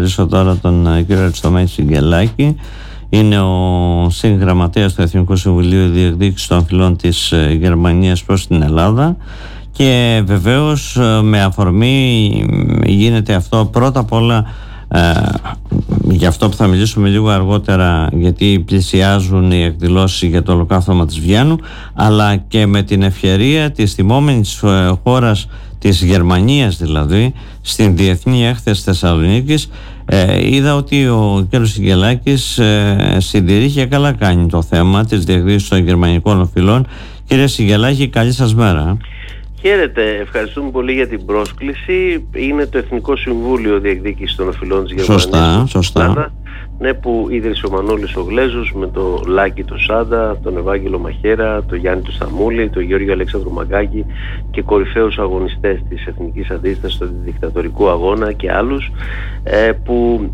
καλωσορίσω τώρα τον κύριο Αριστομέτη Συγγελάκη. Είναι ο συγγραμματέας του Εθνικού Συμβουλίου Διεκδίκησης των Φυλών της Γερμανίας προς την Ελλάδα, και βεβαίως με αφορμή γίνεται αυτό πρώτα απ' όλα για αυτό που θα μιλήσουμε λίγο αργότερα, γιατί πλησιάζουν οι εκδηλώσεις για το ολοκαύτωμα της Βιέννου, αλλά και με την ευκαιρία της τιμόμενης χώρας της Γερμανίας, δηλαδή στην Διεθνή Έκθεση Θεσσαλονίκης. Είδα ότι ο κ. Συγγελάκης συντηρεί και καλά κάνει το θέμα της διεκδίκησης των γερμανικών οφειλών. Κύριε Συγγελάκη, καλή σας μέρα. Χαίρετε, ευχαριστούμε πολύ για την πρόσκληση. Είναι το Εθνικό Συμβούλιο Διεκδίκησης των Οφειλών της Γερμανίας. Σωστά. Ναι, που ίδρυσε ο Μανώλης ο Γλέζος με το Λάκη το Σάντα, τον Ευάγγελο Μαχέρα, τον Γιάννη του Σταμούλη, τον Γιώργιο Αλέξανδρο Μαγκάκη και κορυφαίους αγωνιστές της Εθνικής Αντίστασης στο δικτατορικό αγώνα και άλλους, που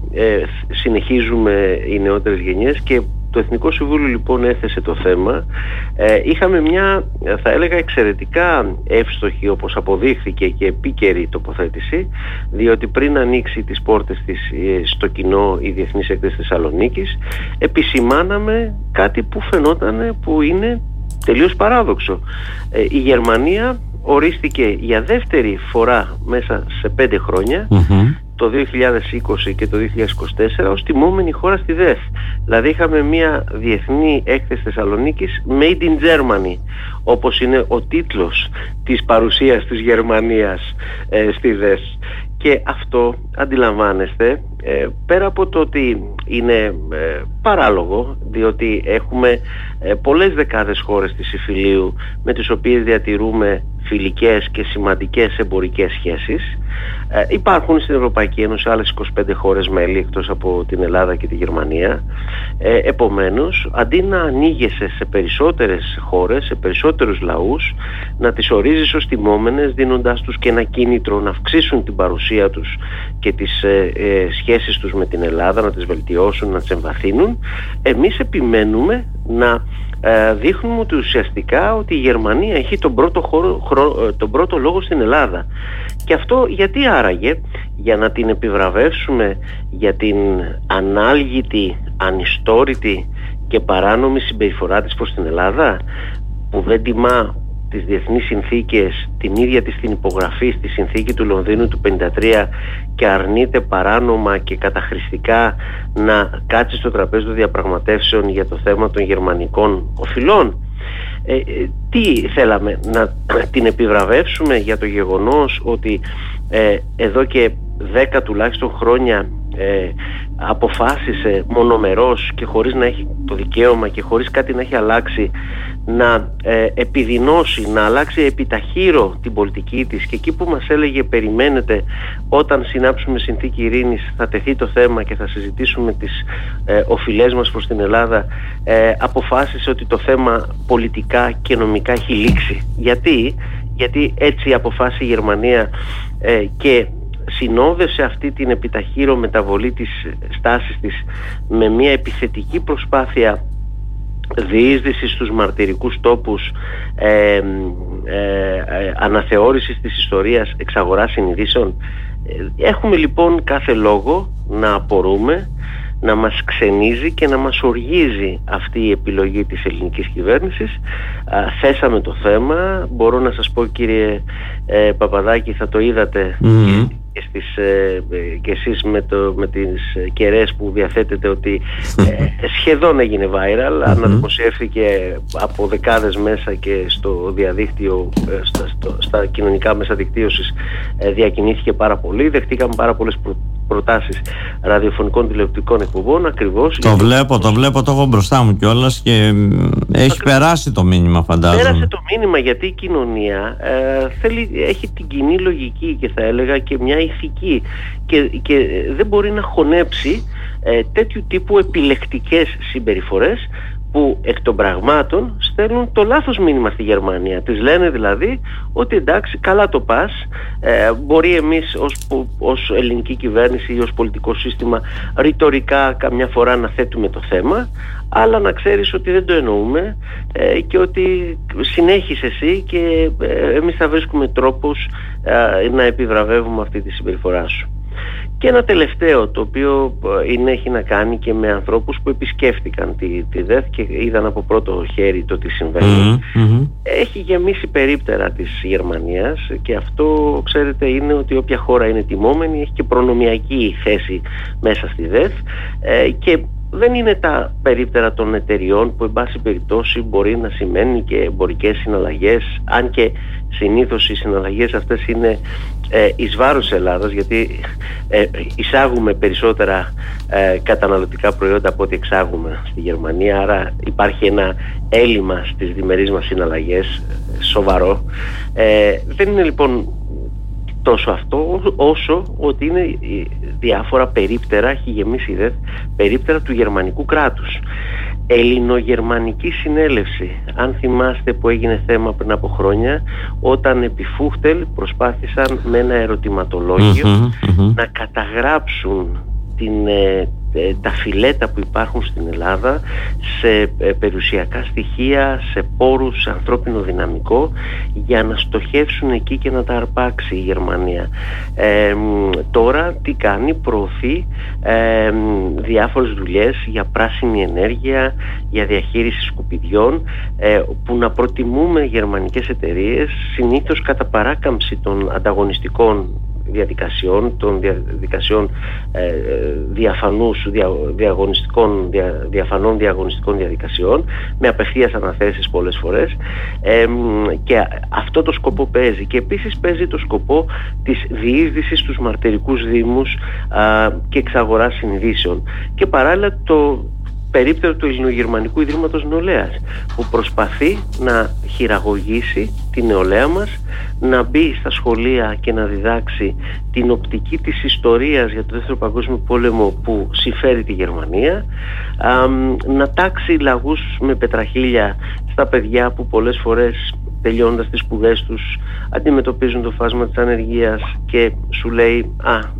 συνεχίζουμε οι νεότερες γενιές. Και το Εθνικό Συμβούλιο λοιπόν έθεσε το θέμα. Είχαμε μια, θα έλεγα, εξαιρετικά εύστοχη, όπως αποδείχθηκε, και επίκαιρη τοποθέτηση, διότι πριν ανοίξει τις πόρτες της στο κοινό η Διεθνής Έκθεση Θεσσαλονίκης, επισημάναμε κάτι που φαινόταν που είναι τελείως παράδοξο. Η Γερμανία ορίστηκε για δεύτερη φορά μέσα σε 5 χρόνια, το 2020 και το 2024, ως τιμόμενη χώρα στη ΔΕΘ. Δηλαδή είχαμε μια Διεθνή Έκθεση Θεσσαλονίκης Made in Germany, όπως είναι ο τίτλος της παρουσίας της Γερμανίας στη ΔΕΘ. Και αυτό, αντιλαμβάνεστε, πέρα από το ότι είναι παράλογο, διότι έχουμε πολλές δεκάδες χώρες της Ιφιλίου με τις οποίες διατηρούμε φιλικές και σημαντικές εμπορικές σχέσεις. Υπάρχουν στην Ευρωπαϊκή Ένωση άλλες 25 χώρες μέλη εκτός από την Ελλάδα και τη Γερμανία. Επομένως, αντί να ανοίγεσαι σε περισσότερες χώρες, σε περισσότερους λαούς, να τις ορίζεις ως τιμόμενες, δίνοντάς τους και ένα κίνητρο να αυξήσουν την παρουσία τους και τις σχέσεις τους με την Ελλάδα, να τις βελτιώσουν, να τις εμβαθύνουν, εμείς επιμένουμε να δείχνουμε ότι ουσιαστικά ότι η Γερμανία έχει τον πρώτο λόγο στην Ελλάδα. Και αυτό γιατί άραγε? Για να την επιβραβεύσουμε για την ανάλγητη, ανιστόρητη και παράνομη συμπεριφορά της προς την Ελλάδα, που δεν τιμά τις διεθνείς συνθήκες, την ίδια της την υπογραφή στη συνθήκη του Λονδίνου του 1953, και αρνείται παράνομα και καταχρηστικά να κάτσει στο τραπέζι των διαπραγματεύσεων για το θέμα των γερμανικών οφειλών? Τι θέλαμε? Να την επιβραβεύσουμε για το γεγονός ότι εδώ και 10 τουλάχιστον χρόνια αποφάσισε μονομερός και χωρίς να έχει το δικαίωμα και χωρίς κάτι να έχει αλλάξει να επιδεινώσει, να αλλάξει επιταχύρω την πολιτική της, και εκεί που μας έλεγε περιμένετε, όταν συνάψουμε συνθήκη ειρήνης θα τεθεί το θέμα και θα συζητήσουμε τις οφειλές μας προς την Ελλάδα, αποφάσισε ότι το θέμα πολιτικά και νομικά έχει λήξει. Γιατί έτσι αποφάσισε η Γερμανία και συνόδευσε αυτή την επιταχύρω μεταβολή της στάσης της με μια επιθετική προσπάθεια διείσδυσης στους μαρτυρικούς τόπους, αναθεώρησης της ιστορίας, εξαγοράς συνειδήσεων. Έχουμε λοιπόν κάθε λόγο να απορούμε, να μας ξενίζει και να μας οργίζει αυτή η επιλογή της ελληνικής κυβέρνησης. Θέσαμε το θέμα. Μπορώ να σας πω, κύριε Παπαδάκη, θα το είδατε και εσείς με τις κεραίες που διαθέτετε, ότι σχεδόν έγινε viral, αναδημοσιεύθηκε από δεκάδες μέσα και στο διαδίκτυο, στα κοινωνικά μέσα δικτύωσης διακινήθηκε πάρα πολύ. Δεχτήκαμε πάρα πολλές προτάσεις ραδιοφωνικών τηλεοπτικών εκπομπών, ακριβώς. Το βλέπω, το έχω μπροστά μου κιόλας και έχει περάσει το μήνυμα, φαντάζομαι. Πέρασε το μήνυμα, γιατί η κοινωνία έχει την κοινή λογική και θα έλεγα και μια ηθική, και δεν μπορεί να χωνέψει τέτοιου τύπου επιλεκτικές συμπεριφορές που εκ των πραγμάτων στέλνουν το λάθος μήνυμα στη Γερμανία. Της λένε δηλαδή ότι εντάξει, καλά το πας, μπορεί εμείς ως ελληνική κυβέρνηση ή ως πολιτικό σύστημα ρητορικά καμιά φορά να θέτουμε το θέμα, αλλά να ξέρεις ότι δεν το εννοούμε, και ότι συνέχισε εσύ και εμείς θα βρίσκουμε τρόπους να επιβραβεύουμε αυτή τη συμπεριφορά σου. Και ένα τελευταίο, το οποίο έχει να κάνει και με ανθρώπους που επισκέφτηκαν τη ΔΕΘ και είδαν από πρώτο χέρι το τι συμβαίνει. Έχει γεμίσει περίπτερα της Γερμανίας, και αυτό, ξέρετε, είναι ότι όποια χώρα είναι τιμόμενη έχει και προνομιακή θέση μέσα στη ΔΕΘ, και δεν είναι τα περίπτερα των εταιριών που εν πάση περιπτώσει μπορεί να σημαίνει και εμπορικές συναλλαγές, αν και συνήθως οι συναλλαγές αυτές είναι εις βάρος της Ελλάδας, γιατί εισάγουμε περισσότερα καταναλωτικά προϊόντα από ό,τι εξάγουμε στη Γερμανία, άρα υπάρχει ένα έλλειμμα στις διμερείς μας συναλλαγές σοβαρό. Δεν είναι λοιπόν τόσο αυτό, όσο ότι είναι διάφορα περίπτερα, έχει γεμίσει η ΔΕΘ, περίπτερα του γερμανικού κράτους. Ελληνογερμανική συνέλευση, αν θυμάστε, που έγινε θέμα πριν από χρόνια, όταν επί Φούχτελ προσπάθησαν με ένα ερωτηματολόγιο να καταγράψουν τα φιλέτα που υπάρχουν στην Ελλάδα σε περιουσιακά στοιχεία, σε πόρους, σε ανθρώπινο δυναμικό, για να στοχεύσουν εκεί και να τα αρπάξει η Γερμανία. Τώρα τι κάνει? Προωθεί διάφορες δουλειές για πράσινη ενέργεια, για διαχείριση σκουπιδιών, που να προτιμούμε γερμανικές εταιρείες, συνήθως κατά παράκαμψη των ανταγωνιστικών διαδικασιών, των διαδικασιών διαφανών διαγωνιστικών διαδικασιών, με απευθείας αναθέσεις πολλές φορές, και αυτό το σκοπό παίζει. Και επίσης παίζει το σκοπό της διείσδυσης στους μαρτυρικούς δήμους και εξαγοράς συνειδήσεων, και παράλληλα το περίπτερο του Ελληνογερμανικού Ιδρύματος Νεολαίας, που προσπαθεί να χειραγωγήσει την νεολαία μας, να μπει στα σχολεία και να διδάξει την οπτική της ιστορίας για το Δεύτερο Παγκόσμιο Πόλεμο που συμφέρει τη Γερμανία, να τάξει λαγούς με πετραχίλια στα παιδιά που πολλές φορές, τελειώνοντας τις σπουδές τους, αντιμετωπίζουν το φάσμα της ανεργίας και σου λέει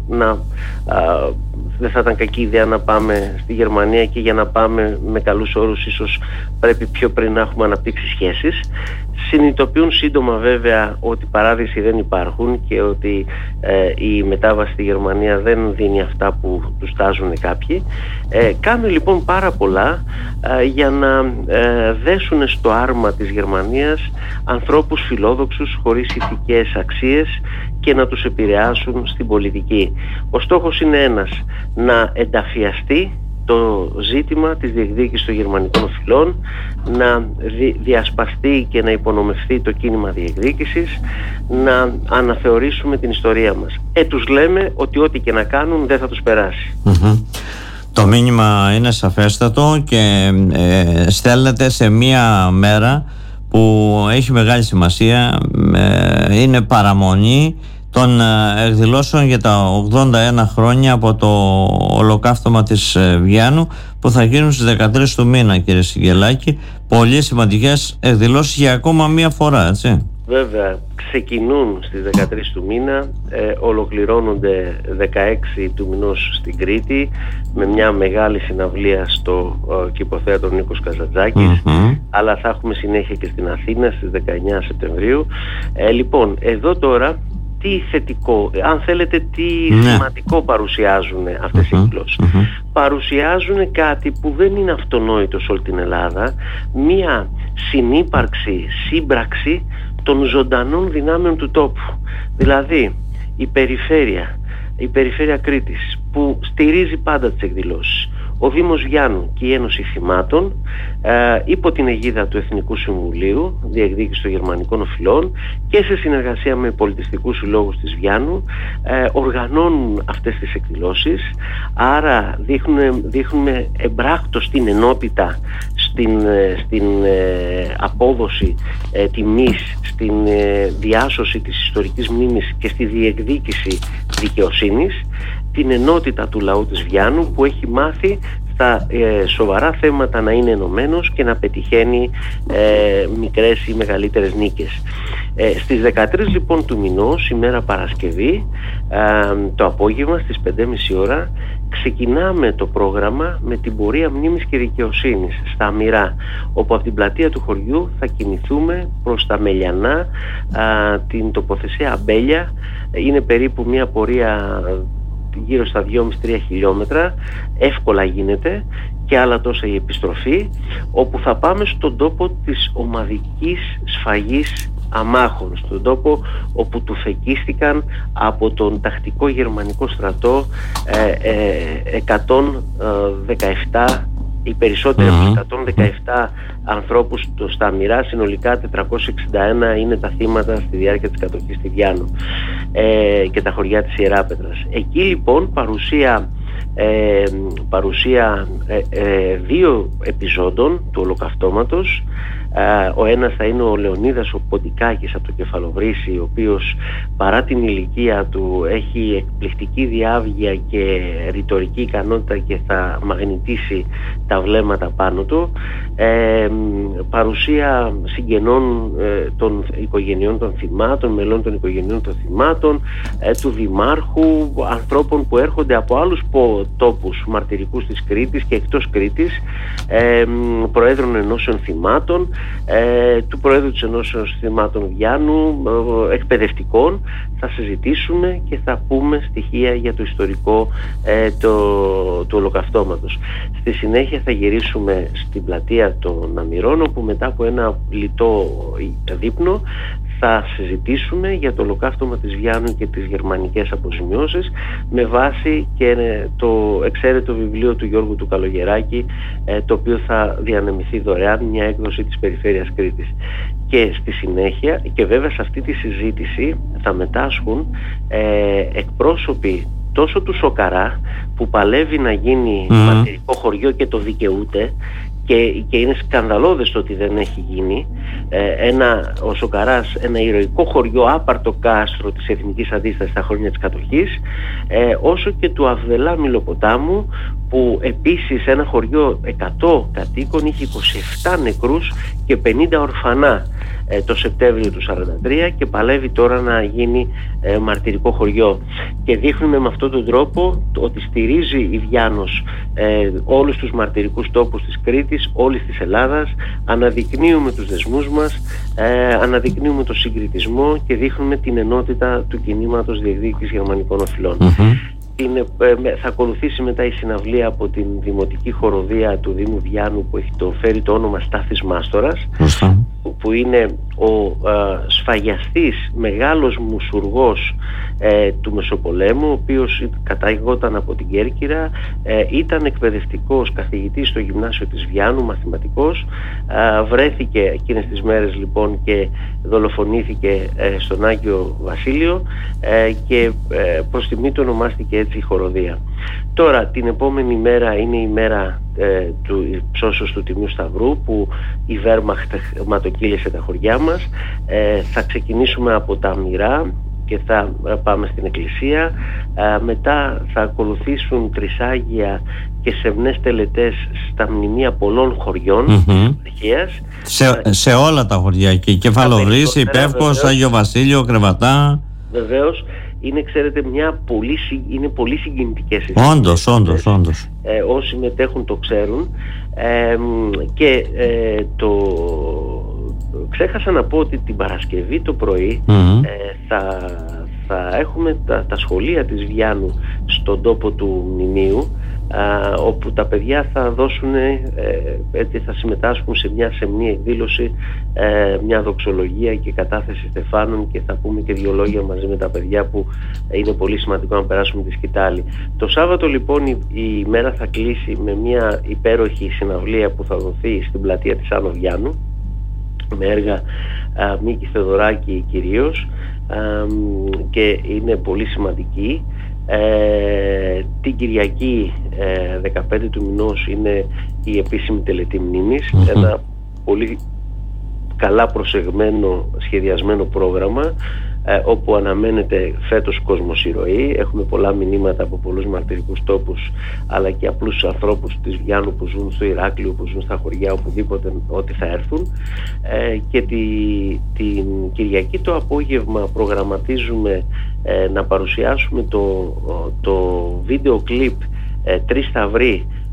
δεν θα ήταν κακή ιδέα να πάμε στη Γερμανία, και για να πάμε με καλούς όρους ίσως πρέπει πιο πριν να έχουμε αναπτύξει σχέσεις. Συνειδητοποιούν σύντομα βέβαια ότι παράδεισοι δεν υπάρχουν και ότι η μετάβαση στη Γερμανία δεν δίνει αυτά που τους τάζουν κάποιοι. Κάνουν λοιπόν πάρα πολλά για να δέσουν στο άρμα της Γερμανίας ανθρώπους φιλόδοξους, χωρίς ηθικές αξίες, και να τους επηρεάσουν στην πολιτική. Ο στόχος είναι ένας: να ενταφιαστεί το ζήτημα της διεκδίκησης των γερμανικών οφειλών, να διασπαστεί και να υπονομευθεί το κίνημα διεκδίκησης, να αναθεωρήσουμε την ιστορία μας. Τους λέμε ότι ό,τι και να κάνουν δεν θα τους περάσει. Το μήνυμα είναι σαφέστατο και στέλνεται σε μία μέρα που έχει μεγάλη σημασία. Είναι παραμονή των εκδηλώσεων για τα 81 χρόνια από το ολοκαύτωμα της Βιάννου, που θα γίνουν στις 13 του μήνα, κύριε Συγγελάκη. Πολύ σημαντικές εκδηλώσεις για ακόμα μία φορά, έτσι. Βέβαια, ξεκινούν στις 13 του μήνα, ολοκληρώνονται 16 του μηνός στην Κρήτη, με μια μεγάλη συναυλία στο κηποθέατρο Νίκος Καζαντζάκης, αλλά θα έχουμε συνέχεια και στην Αθήνα στις 19 Σεπτεμβρίου. Λοιπόν, εδώ τώρα τι θετικό, αν θέλετε τι σημαντικό παρουσιάζουν αυτές οι εκδηλώσεις? Παρουσιάζουν κάτι που δεν είναι αυτονόητο σε όλη την Ελλάδα, μία συνύπαρξη, σύμπραξη των ζωντανών δυνάμεων του τόπου. Δηλαδή η περιφέρεια Κρήτης, που στηρίζει πάντα τις εκδηλώσεις, ο Δήμος Βιάννου και η Ένωση Θυμάτων, υπό την αιγίδα του Εθνικού Συμβουλίου Διεκδίκησης των Γερμανικών Οφειλών και σε συνεργασία με πολιτιστικούς συλλόγους της Βιάννου, οργανώνουν αυτές τις εκδηλώσεις. Άρα δείχνουμε εμπράκτος την ενότητα στην απόδοση τιμής, στην διάσωση της ιστορικής μνήμης και στη διεκδίκηση δικαιοσύνης, την ενότητα του λαού της Βιάννου, που έχει μάθει στα σοβαρά θέματα να είναι ενωμένος και να πετυχαίνει μικρές ή μεγαλύτερες νίκες. Στις 13 λοιπόν του μηνός, ημέρα Παρασκευή, το απόγευμα στις 5.30 ώρα, ξεκινάμε το πρόγραμμα με την πορεία μνήμης και δικαιοσύνης στα Αμυρά, όπου από την πλατεία του χωριού θα κινηθούμε προς τα Μελιανά, την τοποθεσία Αμπέλια. Είναι περίπου μια πορεία γύρω στα 2,5-3 χιλιόμετρα, εύκολα γίνεται, και άλλα τόσα η επιστροφή, όπου θα πάμε στον τόπο της ομαδικής σφαγής αμάχων, στον τόπο όπου τουφεκίστηκαν από τον τακτικό γερμανικό στρατό 117, οι περισσότεροι από τους 117 ανθρώπους στα Μοιρά. Συνολικά 461 είναι τα θύματα στη διάρκεια της κατοχής στη Βιάνο και τα χωριά της Ιεράπετρας. Εκεί λοιπόν παρουσία δύο επιζώντων του ολοκαυτώματος. Ο ένας θα είναι ο Λεωνίδας ο Ποντικάκης από το Κεφαλοβρύσι, ο οποίος παρά την ηλικία του έχει εκπληκτική διάβγεια και ρητορική ικανότητα και θα μαγνητήσει τα βλέμματα πάνω του. Παρουσία συγγενών των οικογενειών των θυμάτων, μελών των οικογενειών των θυμάτων, του Δημάρχου, ανθρώπων που έρχονται από άλλους τόπους μαρτυρικούς της Κρήτης και εκτός Κρήτης, προέδρων ενώσεων θυμάτων, του Προέδρου της Ενώσεως Θυμάτων Βιάνου, εκπαιδευτικών. Θα συζητήσουμε και θα πούμε στοιχεία για το ιστορικό του ολοκαυτώματος. Στη συνέχεια θα γυρίσουμε στην πλατεία των Αμυρών, όπου μετά από ένα λιτό δείπνο θα συζητήσουμε για το ολοκαύτωμα της Βιάνου και τις γερμανικές αποζημιώσεις με βάση και το εξαίρετο βιβλίο του Γιώργου του Καλογεράκη, το οποίο θα διανεμηθεί δωρεάν, μια έκδοση της Περιφέρειας Κρήτης. Και στη συνέχεια, και βέβαια σε αυτή τη συζήτηση θα μετάσχουν εκπρόσωποι τόσο του Σοκαρά, που παλεύει να γίνει μαρτυρικό χωριό και το δικαιούται, και είναι σκανδαλώδες το ότι δεν έχει γίνει, ο Σοκαράς, ένα ηρωικό χωριό, άπαρτο κάστρο της εθνικής αντίστασης στα χρόνια της κατοχής, όσο και του Αβδελά Μιλοποτάμου, που επίσης ένα χωριό 100 κατοίκων είχε 27 νεκρούς και 50 ορφανά το Σεπτέμβριο του 1943 και παλεύει τώρα να γίνει μαρτυρικό χωριό. Και δείχνουμε με αυτόν τον τρόπο ότι στηρίζει η Βιάνος όλους τους μαρτυρικούς τόπους της Κρήτης, όλης της Ελλάδας. Αναδεικνύουμε τους δεσμούς μας, αναδεικνύουμε το συγκριτισμό και δείχνουμε την ενότητα του κινήματος διεκδίκησης γερμανικών οφειλών. Θα ακολουθήσει μετά η συναυλία από την Δημοτική Χοροδία του Δήμου Βιάνου, που έχει φέρει το όνομα Στάθης Μάστορας, που είναι ο σφαγιαστής, μεγάλος μουσουργός του Μεσοπολέμου, ο οποίος καταγόταν από την Κέρκυρα, ήταν εκπαιδευτικός καθηγητής στο Γυμνάσιο της Βιάνου, μαθηματικός, βρέθηκε εκείνες τις μέρες λοιπόν και δολοφονήθηκε στον Άγιο Βασίλειο και προς τιμή του ονομάστηκε έτσι η Χοροδία. Τώρα την επόμενη μέρα είναι η μέρα του ψώσεως του Τιμίου Σταυρού, που η Βέρμαχτ ματοκύλησε τα χωριά μας. Θα ξεκινήσουμε από τα Μοιρά και θα πάμε στην εκκλησία. Μετά θα ακολουθήσουν τρισάγια και σεμνές τελετές στα μνημεία πολλών χωριών σε όλα τα χωριά, και Κεφαλοβρύσι, Πεύκος, Άγιο Βασίλειο, Κρεβατά. Βεβαίως. Είναι, ξέρετε, είναι πολύ συγκινητικές όντως. Όσοι μετέχουν το ξέρουν. Και ξέχασα να πω ότι την Παρασκευή το πρωί θα έχουμε τα σχολεία της Βιάνου στον τόπο του μνημείου, όπου τα παιδιά θα δώσουν, θα συμμετάσχουν σε μια σεμνή εκδήλωση, μια δοξολογία και κατάθεση στεφάνων, και θα πούμε και δύο λόγια μαζί με τα παιδιά, που είναι πολύ σημαντικό να περάσουμε τη σκητάλη. Το Σάββατο λοιπόν η μέρα θα κλείσει με μια υπέροχη συναυλία που θα δοθεί στην πλατεία της Άνω Βιάνου, με έργα Μίκη Θεοδωράκη κυρίως, και είναι πολύ σημαντική. Την Κυριακή 15 του μηνός είναι η επίσημη τελετή μνήμης, ένα πολύ καλά προσεγμένο, σχεδιασμένο πρόγραμμα, όπου αναμένεται φέτος κοσμοσυρωή. Έχουμε πολλά μηνύματα από πολλούς μαρτυρικούς τόπους, αλλά και απλούς ανθρώπους της Βιάνου που ζουν στο Ηράκλειο, που ζουν στα χωριά, οπουδήποτε, ότι θα έρθουν. Και την Κυριακή το απόγευμα προγραμματίζουμε να παρουσιάσουμε το βίντεο κλιπ «Τρεις Σταυροί»,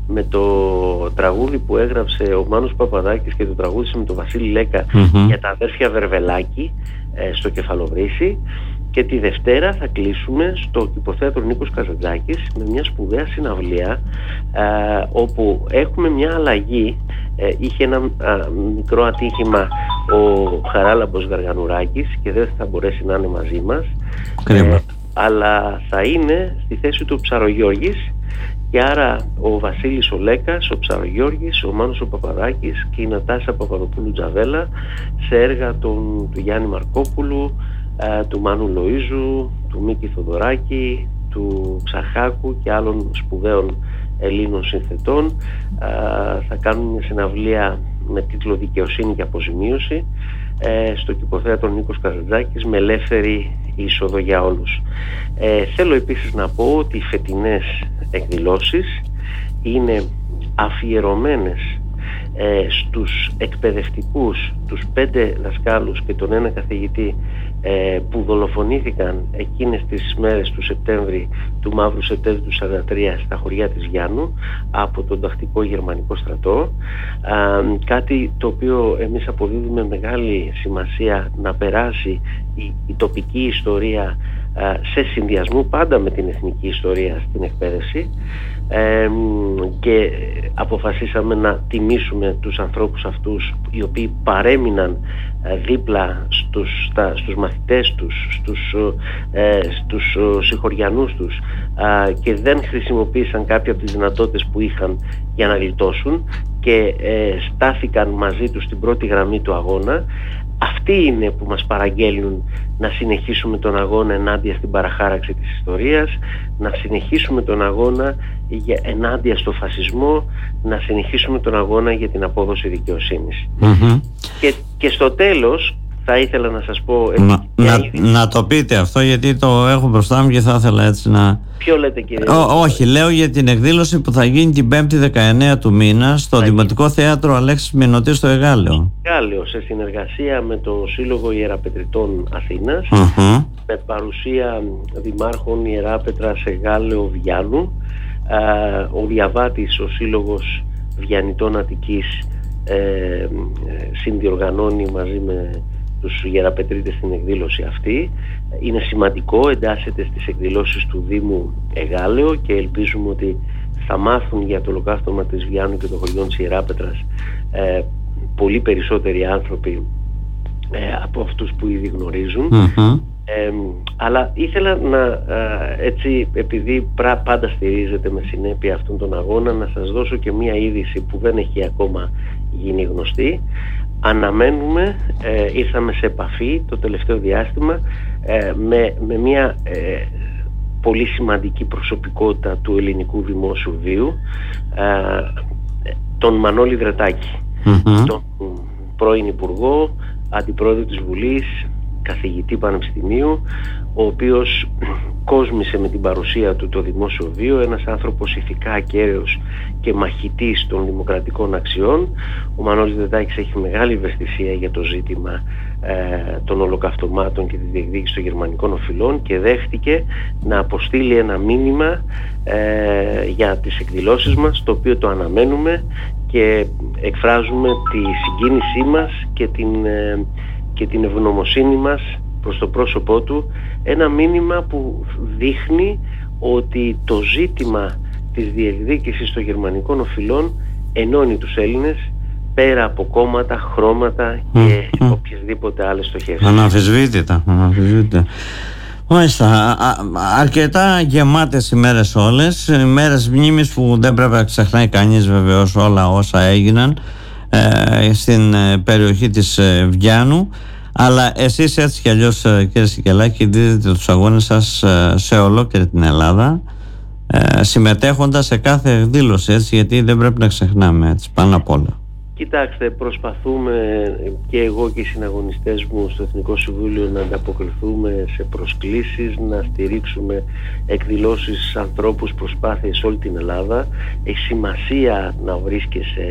με το τραγούδι που έγραψε ο Μάνος Παπαδάκης και το τραγούδισε με τον Βασίλη Λέκα για τα αδέρφια Βερβελάκη στο Κεφαλοβρύσι. Και τη Δευτέρα θα κλείσουμε στο Κηποθέατρο Νίκος Καζαντζάκης με μια σπουδαία συναυλία όπου έχουμε μια αλλαγή. Είχε ένα μικρό ατύχημα ο Χαράλαμπος Γαργανουράκης και δεν θα μπορέσει να είναι μαζί μας, αλλά θα είναι στη θέση του Ψαρογιώργης, και άρα ο Βασίλης ο Λέκας, ο Ψαρογιώργης, ο Μάνος ο Παπαδάκης και η Νατάσα Παπαδοπούλου Τζαβέλα σε έργα του Γιάννη Μαρκόπουλου, του Μάνου Λοΐζου, του Μίκη Θοδωράκη, του Ψαχάκου και άλλων σπουδαίων Ελλήνων συνθετών. Θα κάνουν μια συναυλία με τίτλο «Δικαιοσύνη και αποζημίωση» στο Κηποθέατρο Νίκος Καζαντζάκης με ελεύθερη είσοδο για όλους. Θέλω επίσης να πω ότι οι φετινές εκδηλώσεις είναι αφιερωμένες στους εκπαιδευτικούς, τους 5 δασκάλους και τον 1 καθηγητή που δολοφονήθηκαν εκείνες τις μέρες του Σεπτέμβρη, του Μαύρου Σεπτέμβρη του 1943 στα χωριά της Γιάννου από τον τακτικό γερμανικό στρατό. Κάτι το οποίο εμείς αποδίδουμε μεγάλη σημασία να περάσει η τοπική ιστορία σε συνδυασμό πάντα με την εθνική ιστορία στην εκπαίδευση, και αποφασίσαμε να τιμήσουμε τους ανθρώπους αυτούς οι οποίοι παρέμειναν δίπλα στους μαθητές τους, στους συγχωριανούς τους, και δεν χρησιμοποίησαν κάποια από τις δυνατότητες που είχαν για να γλιτώσουν και στάθηκαν μαζί τους στην πρώτη γραμμή του αγώνα. Αυτοί είναι που μας παραγγέλνουν να συνεχίσουμε τον αγώνα ενάντια στην παραχάραξη της ιστορίας, να συνεχίσουμε τον αγώνα ενάντια στο φασισμό, να συνεχίσουμε τον αγώνα για την απόδοση δικαιοσύνης. Και στο τέλος θα ήθελα να σας πω... Να το πείτε αυτό, γιατί το έχω μπροστά μου και θα ήθελα έτσι να... Ποιο λέτε, κύριε? Όχι, λέω για την εκδήλωση που θα γίνει την 5η 19 του μήνα στο Δημοτικό Θέατρο Αλέξης Μηνωτή στο Εγάλεο. Σε συνεργασία με το Σύλλογο Ιεραπετριτών Αθήνας, με παρουσία δημάρχων Ιεράπετρας, Εγάλεο, Βιάννου. Ο Διαβάτης, ο Σύλλογος Βιαννητών Αττικής, συνδιοργανώνει μαζί με τους Ιεραπετρίτες στην εκδήλωση αυτή. Είναι σημαντικό, εντάσσεται στις εκδηλώσεις του Δήμου Εγάλεο και ελπίζουμε ότι θα μάθουν για το ολοκαύτωμα της Βιάννου και των χωριών της Ιεράπετρας πολύ περισσότεροι άνθρωποι από αυτούς που ήδη γνωρίζουν. Αλλά ήθελα να έτσι, επειδή πάντα στηρίζεται με συνέπεια αυτόν τον αγώνα, να σας δώσω και μία είδηση που δεν έχει ακόμα γίνει γνωστή. Αναμένουμε, ήρθαμε σε επαφή το τελευταίο διάστημα με μία πολύ σημαντική προσωπικότητα του ελληνικού δημόσιου βίου, τον Μανώλη Δρετάκη, τον πρώην Υπουργό, Αντιπρόεδρο της Βουλής, καθηγητή πανεπιστημίου, ο οποίος κόσμησε με την παρουσία του το δημόσιο βίο, ένας άνθρωπος ηθικά ακέραιος και μαχητής των δημοκρατικών αξιών. Ο Μανώλης Δρετάκης έχει μεγάλη ευαισθησία για το ζήτημα των ολοκαυτωμάτων και τη διεκδίκηση των γερμανικών οφειλών και δέχτηκε να αποστείλει ένα μήνυμα για τις εκδηλώσεις μας, το οποίο το αναμένουμε και εκφράζουμε τη συγκίνησή μας και την ευγνωμοσύνη μας προς το πρόσωπό του. Ένα μήνυμα που δείχνει ότι το ζήτημα της διεκδίκησης των γερμανικών οφειλών ενώνει τους Έλληνες πέρα από κόμματα, χρώματα και οποιασδήποτε άλλες στοχεύσεις. Αναμφισβήτητα. Μάλιστα, αρκετά γεμάτες ημέρες όλες, ημέρες μνήμης που δεν πρέπει να ξεχνάει κανείς βεβαίως όλα όσα έγιναν στην περιοχή της Βιάννου. Αλλά εσείς έτσι κι αλλιώς, κύριε Σικελάκη, δίδετε τους αγώνες σας σε ολόκληρη την Ελλάδα, συμμετέχοντας σε κάθε εκδήλωση, έτσι, γιατί δεν πρέπει να ξεχνάμε, έτσι, πάνω απ' όλα. Κοιτάξτε, προσπαθούμε και εγώ και οι συναγωνιστές μου στο Εθνικό Συμβούλιο να ανταποκριθούμε σε προσκλήσεις, να στηρίξουμε εκδηλώσεις, ανθρώπους, προσπάθειες σε όλη την Ελλάδα. Έχει σημασία να βρίσκεσαι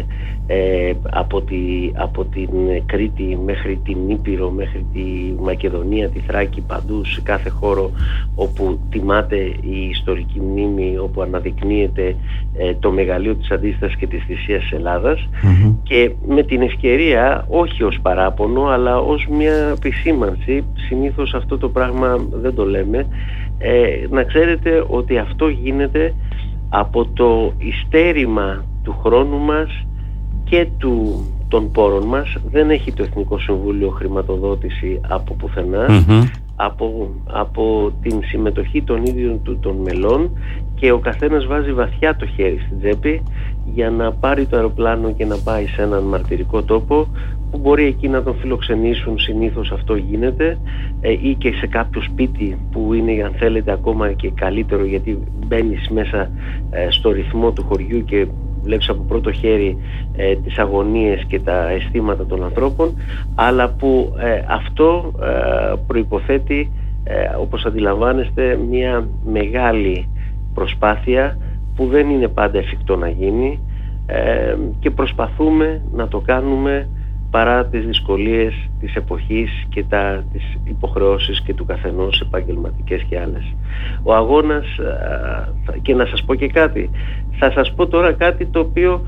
από την Κρήτη μέχρι την Ήπειρο, μέχρι τη Μακεδονία, τη Θράκη, παντού σε κάθε χώρο όπου τιμάται η ιστορική μνήμη, όπου αναδεικνύεται το μεγαλείο της αντίστασης και της θυσίας της Ελλάδας. Και με την ευκαιρία, όχι ως παράπονο αλλά ως μια επισήμανση, συνήθως αυτό το πράγμα δεν το λέμε, να ξέρετε ότι αυτό γίνεται από το ειστέρημα του χρόνου μας και των πόρων μας. Δεν έχει το Εθνικό Συμβούλιο χρηματοδότηση από πουθενά, από την συμμετοχή των ίδιων των μελών, και ο καθένας βάζει βαθιά το χέρι στην τσέπη για να πάρει το αεροπλάνο και να πάει σε έναν μαρτυρικό τόπο που μπορεί εκεί να τον φιλοξενήσουν. Συνήθως αυτό γίνεται, ή και σε κάποιο σπίτι που είναι, αν θέλετε, ακόμα και καλύτερο, γιατί μπαίνεις μέσα στο ρυθμό του χωριού και βλέπεις από πρώτο χέρι τις αγωνίες και τα αισθήματα των ανθρώπων, αλλά που αυτό προϋποθέτει, όπως αντιλαμβάνεστε, μια μεγάλη προσπάθεια που δεν είναι πάντα εφικτό να γίνει, και προσπαθούμε να το κάνουμε παρά τις δυσκολίες της εποχής και τις υποχρεώσεις και του καθενός, επαγγελματικές και άλλες. Ο αγώνας, και να σας πω και κάτι, θα σας πω τώρα κάτι το οποίο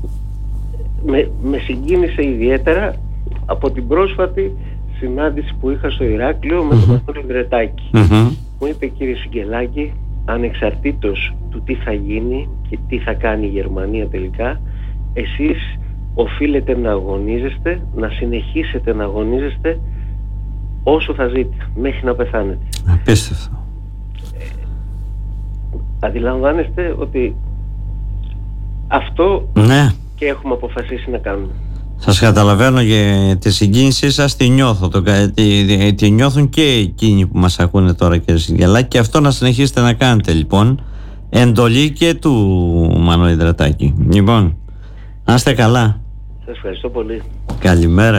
με συγκίνησε ιδιαίτερα από την πρόσφατη συνάντηση που είχα στο Ηράκλειο με τον Μανώλη Ινδρετάκη. Μου είπε: κύριε Συγγελάκη, ανεξαρτήτως του τι θα γίνει και τι θα κάνει η Γερμανία τελικά, εσείς οφείλετε να αγωνίζεστε, να συνεχίσετε να αγωνίζεστε όσο θα ζείτε, μέχρι να πεθάνετε. Απίστευτο. Αντιλαμβάνεστε ότι αυτό, ναι, και έχουμε αποφασίσει να κάνουμε. Σας καταλαβαίνω, και τη συγκίνησή σας τη νιώθω. Τη νιώθουν και εκείνοι που μας ακούνε τώρα, κύριε Συγγελάκη, και αυτό να συνεχίσετε να κάνετε, λοιπόν. Εντολή και του Μανώλη Ινδρετάκη. Λοιπόν, να είστε καλά. Σας ευχαριστώ πολύ. Καλημέρα.